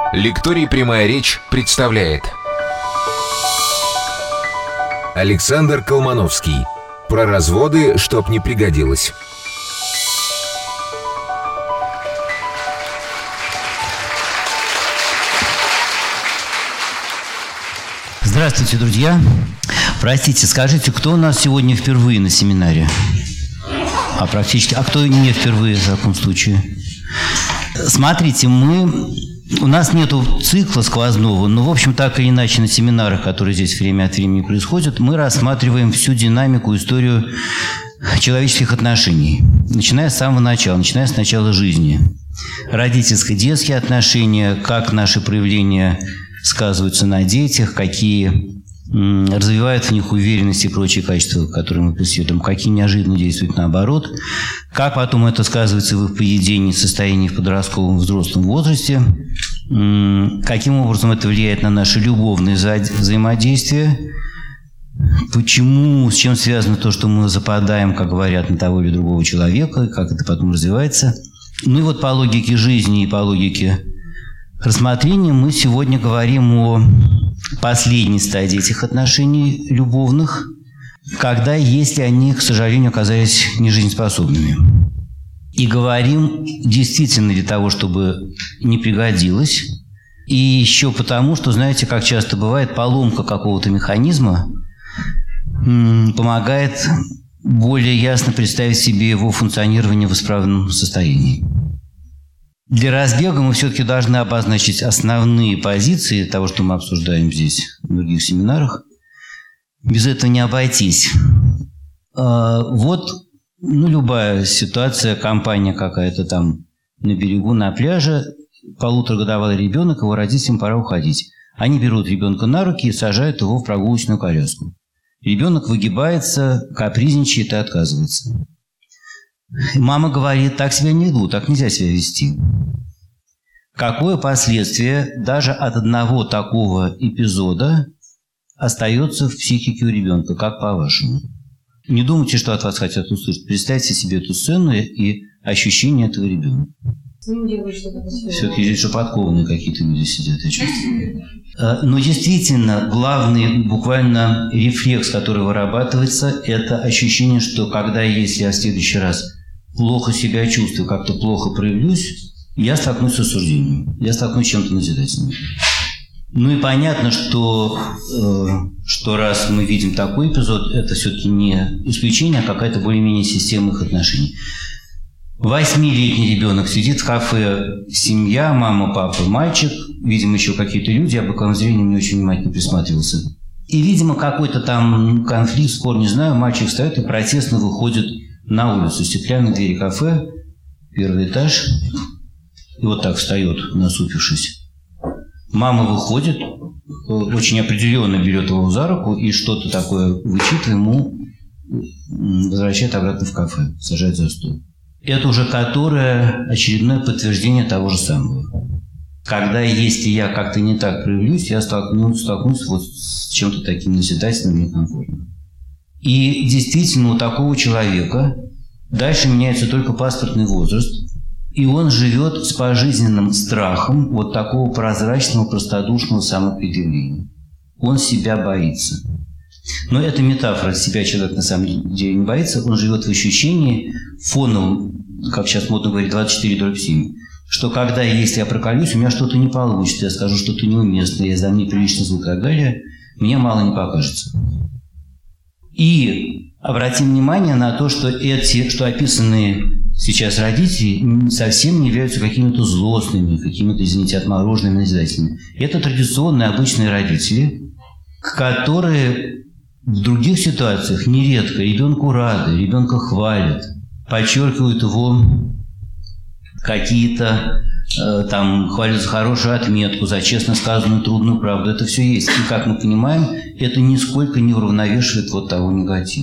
Лекторий «Прямая речь» представляет Александр Колмановский. Про разводы, чтоб не пригодилось. Здравствуйте, друзья. Простите, скажите, кто у нас сегодня впервые на семинаре? А кто не впервые в таком случае? Смотрите, у нас нету цикла сквозного, но, в общем, так или иначе, на семинарах, которые здесь время от времени происходят, мы рассматриваем всю динамику, историю человеческих отношений, начиная с самого начала, начиная с начала жизни. Родительско-детские отношения, как наши проявления сказываются на детях, какие развивают в них уверенность и прочие качества, которые мы преследуем, какие неожиданно действуют наоборот, как потом это сказывается в их поведении, состоянии в подростковом, взрослом возрасте, каким образом это влияет на наше любовное взаимодействие, почему, с чем связано то, что мы западаем, как говорят, на того или другого человека, как это потом развивается. Ну и вот по логике жизни и по логике рассмотрения мы сегодня говорим о последней стадии этих отношений любовных, если они, к сожалению, оказались нежизнеспособными. И говорим действительно для того, чтобы не пригодилось, и еще потому, что, знаете, как часто бывает, поломка какого-то механизма помогает более ясно представить себе его функционирование в исправном состоянии. Для разбега мы все-таки должны обозначить основные позиции того, что мы обсуждаем здесь, в других семинарах. Без этого не обойтись. Любая ситуация, компания какая-то там на берегу, на пляже, полуторагодовалый ребенок, его родителям пора уходить. Они берут ребенка на руки и сажают его в прогулочную коляску. Ребенок выгибается, капризничает и отказывается. Мама говорит, так себя не веду, так нельзя себя вести. Какое последствие даже от одного такого эпизода остается в психике у ребенка, как по-вашему? Не думайте, что от вас хотят услышать. Представьте себе эту сцену и ощущение этого ребенка. Все-таки здесь же подкованные какие-то люди сидят, я чувствую. Но действительно, главный буквально рефлекс, который вырабатывается, это ощущение, что если я в следующий раз плохо себя чувствую, как-то плохо проявлюсь, я столкнусь с осуждением, я столкнусь с чем-то назидательным. Ну и понятно, что раз мы видим такой эпизод, это все-таки не исключение, а какая-то более-менее система их отношений. 8-летний ребенок сидит в кафе, семья, мама, папа, мальчик, видимо, еще какие-то люди, я боковым зрением не очень внимательно присматривался. И, видимо, какой-то там конфликт, спор, не знаю, мальчик встает и протестно выходит на улицу. Стеклянные двери кафе, первый этаж, и вот так встает, насупившись. Мама выходит, очень определенно берет его за руку и что-то такое вычитывая ему, возвращает обратно в кафе, сажает за стол. Это уже очередное подтверждение того же самого. Если я как-то не так проявлюсь, я столкнусь с чем-то таким назидательным и некомфортным. И действительно, у такого человека дальше меняется только паспортный возраст, и он живет с пожизненным страхом такого прозрачного, простодушного самопредъявления. Он себя боится. Но это метафора. Себя человек на самом деле не боится. Он живет в ощущении фоновом, как сейчас модно говорить, 24/7. Что если я проколюсь, у меня что-то не получится, я скажу что-то неуместное, я издам неприличный звук и так далее, мне мало не покажется. И обратим внимание на то, что описанные сейчас родители совсем не являются какими-то злостными, какими-то, извините, отмороженными, назидательными. Это традиционные, обычные родители, которые в других ситуациях нередко ребенку рады, ребенка хвалят, подчеркивают его хвалят за хорошую отметку, за честно сказанную трудную правду. Это все есть. И, как мы понимаем, это нисколько не уравновешивает того негатива.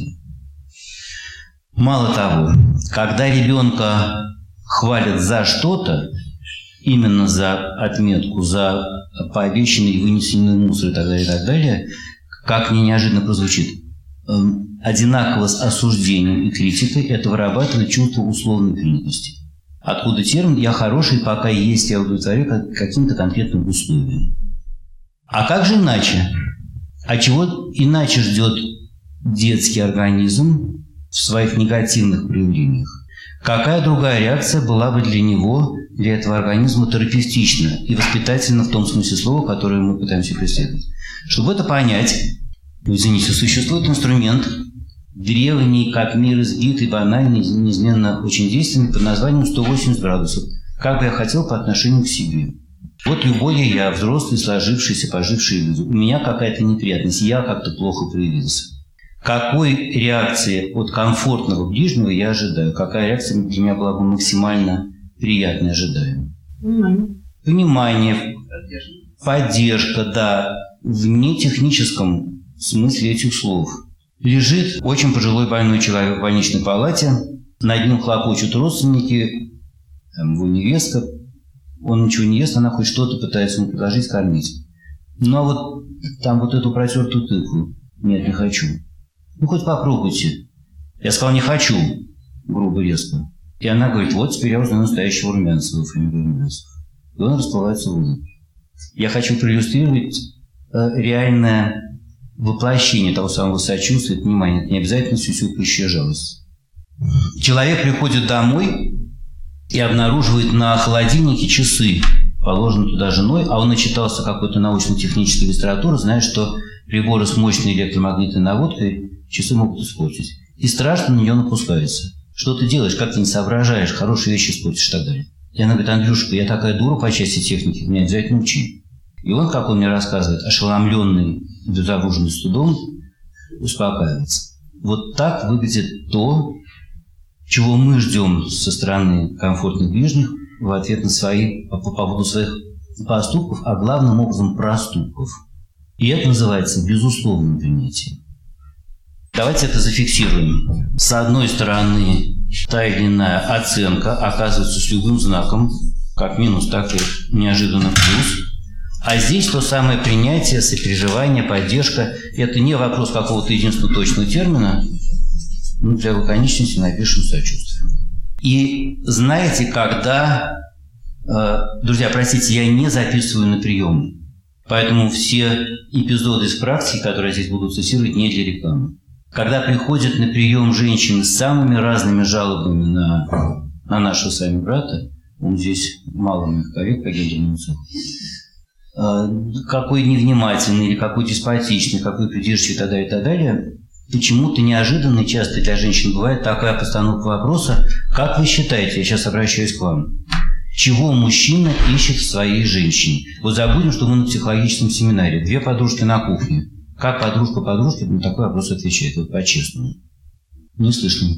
Мало того, когда ребенка хвалят за что-то, именно за отметку, за пообещанный и вынесенный мусор и так далее, как мне неожиданно прозвучит, одинаково с осуждением и критикой это вырабатывает чувство условной принятости. Откуда термин «я хороший, пока есть, я удовлетворю каким-то конкретным условиям». А как же иначе? А чего иначе ждет детский организм в своих негативных проявлениях? Какая другая реакция была бы для него, для этого организма, терапевтична и воспитательна в том смысле слова, которое мы пытаемся преследовать? Чтобы это понять, извините, существует инструмент, древний, как мир избитый, банальный, неизменно очень действенный, под названием 180 градусов. Как бы я хотел по отношению к себе. Вот любой я, взрослый, сложившийся, поживший люди. У меня какая-то неприятность, я как-то плохо проявился. Какой реакции от комфортного ближнего я ожидаю? Какая реакция для меня была бы максимально приятной, ожидаю? Понимание, поддержка, да, в нетехническом смысле этих слов. Лежит очень пожилой больной человек в больничной палате, над ним хлопочут родственники, его невестка, он ничего не ест, она хоть что-то пытается ему предложить кормить. Ну а вот там вот эту протертую тыкву, нет, не хочу. Ну хоть попробуйте. Я сказал, не хочу, грубо, резко. И она говорит, вот теперь я узнаю настоящего Румянцева, фамилию Румянцев. И он расплывается в улыбке. Я хочу проиллюстрировать реальное воплощение того самого сочувствия, внимания. Это не обязательно сюсюкающая жалость. Человек приходит домой и обнаруживает на холодильнике часы, положенные туда женой, а он начитался какой-то научно-технической литературы, знает, что приборы с мощной электромагнитной наводкой часы могут испортить. И страшно на нее напускается. Что ты делаешь, как ты не соображаешь, хорошие вещи испортишь и так далее. И она говорит, Андрюшка, я такая дура по части техники, меня обязательно учи. И он, как он мне рассказывает, ошеломленный, безоруженный стыдом, успокаивается. Вот так выглядит то, чего мы ждем со стороны комфортных ближних в ответ на свои, по поводу своих поступков, а главным образом проступков. И это называется безусловным принятием. Давайте это зафиксируем. С одной стороны, та или иная оценка оказывается с любым знаком, как минус, так и неожиданно плюс. А здесь то самое принятие, сопереживание, поддержка. Это не вопрос какого-то единственного точного термина. Для лаконичности напишем сочувствие. И знаете, когда... друзья, простите, я не записываю на прием. Поэтому все эпизоды из практики, которые я здесь буду цитировать, не для рекламы. Когда приходят на прием женщины с самыми разными жалобами на нашего с вами брата, он здесь мало моих коллег по гендерному цеху, какой невнимательный или какой деспотичный, какой придирчивый и так далее, почему-то неожиданно часто для женщин бывает такая постановка вопроса, как вы считаете, я сейчас обращаюсь к вам, чего мужчина ищет в своей женщине? Вот забудем, что мы на психологическом семинаре, две подружки на кухне. Как подружка подружке на такой вопрос отвечает, вот по-честному? Не слышно.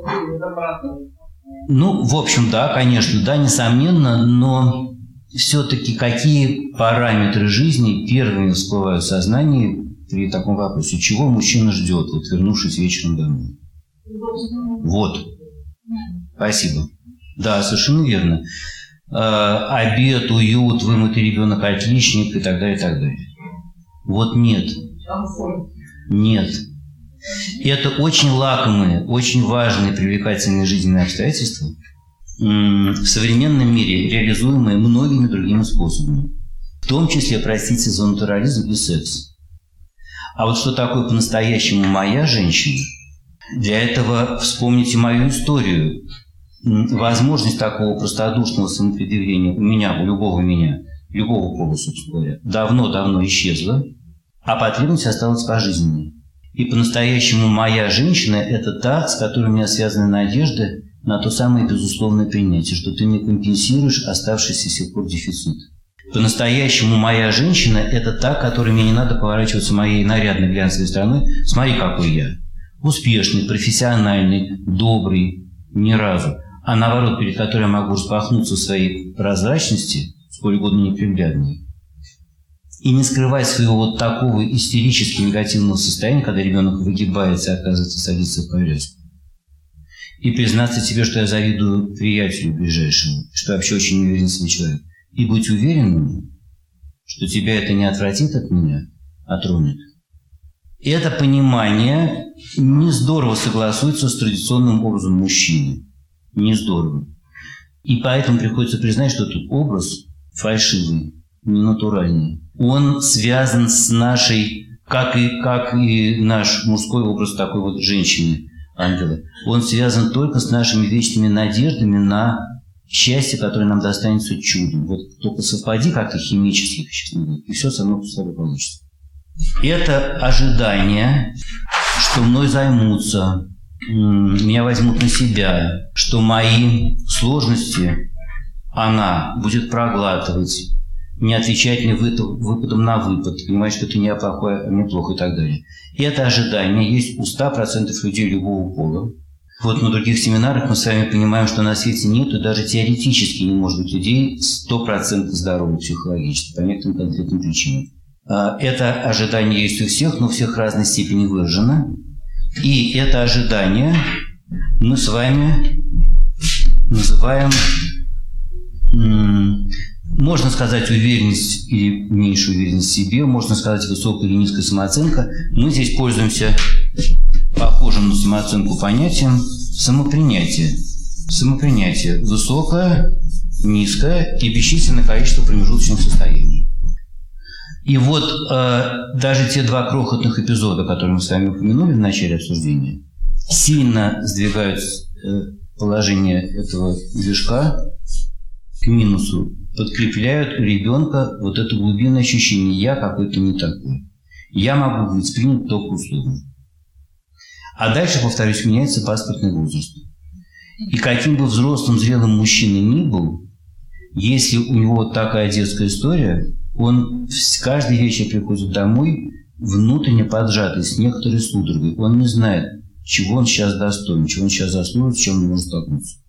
Ну, в общем, да, конечно, да, несомненно, но все-таки какие параметры жизни первыми всплывают в сознании при таком вопросе? Чего мужчина ждет, вот вернувшись вечером домой? Вот. Спасибо. Да, совершенно верно. Обед, уют, вымытый ребенок, отличник и так далее, и так далее. Вот нет. Нет. Это очень лакомые, очень важные, привлекательные жизненные обстоятельства, в современном мире реализуемые многими другими способами. В том числе, простите за натурализм и секс. А вот что такое по-настоящему моя женщина? Для этого вспомните мою историю. Возможность такого простодушного самопредъявления у меня, у любого пола, собственно говоря, давно-давно исчезла, а потребность осталась пожизненной. И по-настоящему моя женщина – это та, с которой у меня связаны надежды на то самое безусловное принятие, что ты мне компенсируешь оставшийся с сих пор дефицит. По-настоящему моя женщина – это та, которой мне не надо поворачиваться моей нарядной глянцевой стороной. Смотри, какой я. Успешный, профессиональный, добрый, ни разу. А наоборот, перед которой я могу распахнуться в своей прозрачности, сколь угодно неприглядной, и не скрывать своего вот такого истерически негативного состояния, когда ребенок выгибается и отказывается садиться в повязку. И признаться тебе, что я завидую приятелю ближайшему, что я вообще очень неуверен в себе человек. И быть уверенным, что тебя это не отвратит от меня, а тронет. И это понимание не здорово согласуется с традиционным образом мужчины. Не здорово. И поэтому приходится признать, что этот образ фальшивый, ненатуральный. Он связан с нашей, как и наш мужской образ такой вот женщины, ангела. Он связан только с нашими вечными надеждами на счастье, которое нам достанется чудом. Вот только совпади как-то химически, и все само по себе получится. Это ожидание, что мной займутся, меня возьмут на себя, что мои сложности она будет проглатывать, не отвечать мне выпадом на выпад, понимать, что это не плохое, а мне плохо и так далее. И это ожидание есть у 100% людей любого пола. Вот на других семинарах мы с вами понимаем, что на свете нет, и даже теоретически не может быть людей 100% здоровых психологически, по некоторым конкретным причинам. Это ожидание есть у всех, но у всех в разной степени выражено. И это ожидание мы с вами называем, можно сказать, уверенность или меньшую уверенность в себе, можно сказать, высокая или низкая самооценка. Мы здесь пользуемся похожим на самооценку понятием самопринятие. Самопринятие – высокое, низкое и бесчисленное количество промежуточных состояний. И вот даже те два крохотных эпизода, которые мы с вами упомянули в начале обсуждения, сильно сдвигают положение этого движка к минусу, подкрепляют у ребенка вот это глубинное ощущение «я какой-то не такой». Я могу быть принят только условно. А дальше, повторюсь, меняется паспортный возраст. И каким бы взрослым, зрелым мужчиной ни был, если у него вот такая детская история, он каждый вечер приходит домой внутренне поджатый, с некоторой судорогой. Он не знает, чего он сейчас достоин, чего он сейчас заслужит, с чем он может столкнуться.